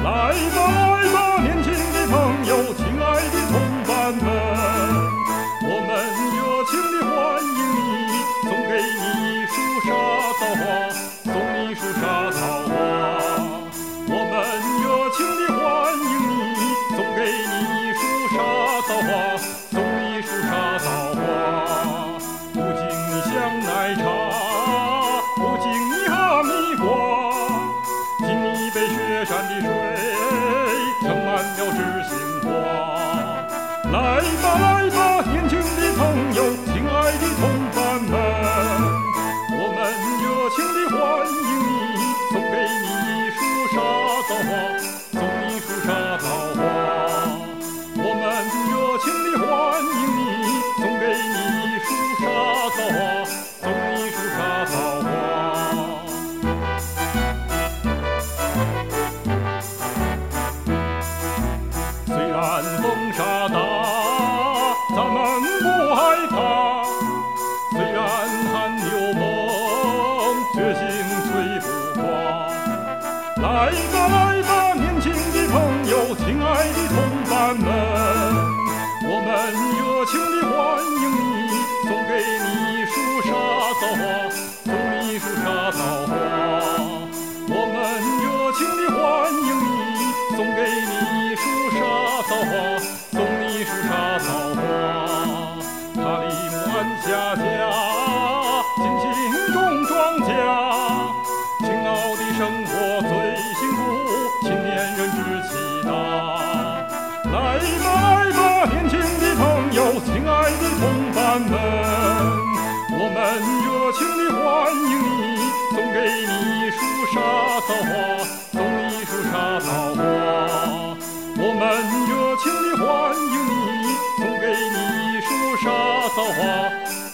来吧来吧，年轻的朋友，亲爱的同伴们，我们热情地欢迎你，送给你一束沙枣花，送你一束沙枣花。我们热情地欢迎你，送给你一束沙枣花，送你一束沙枣花。不敬你香奶茶，不敬你哈密瓜，敬你一杯雪山的水，盛满了知心话。来吧来吧，年轻的朋友，亲爱的同伴们，我们热情地欢迎你，送给你一束沙枣花，送你一束沙枣花。我们热情地欢迎你，送给你一束沙枣花，送你一束沙枣花。虽然风沙大，咱们不害怕；虽然寒流猛，决心虽不垮。来吧来吧，年轻的朋友，亲爱的同伴们，我们热情地欢迎你，送给你一束沙枣花，送你一束沙枣花。我们热情地欢迎你，送给你一束沙枣花，送你一束沙枣花。塔里木安家家，金星种庄稼，勤劳的生活最幸福，青年人志气大。来吧来吧，年轻的朋友，亲爱的同伴们，我们热情地欢迎你，送给你一束沙枣花，送你一束沙枣花。我们热情地欢迎你，送给你一束沙枣花。